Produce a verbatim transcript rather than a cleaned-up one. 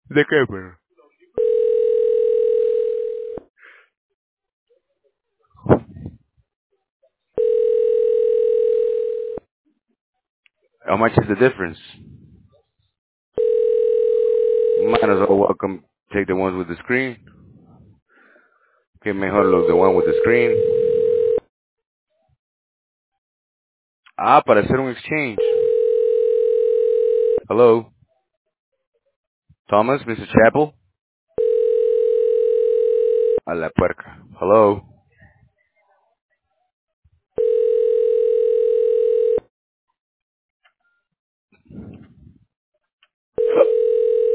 ¿De qué, pero? How much is the difference? Might as well welcome, take the ones with the screen. Que mejor los the one with the screen. Ah, para hacer un exchange. Hello, Thomas, mister Chapel. A la puerca. Hello.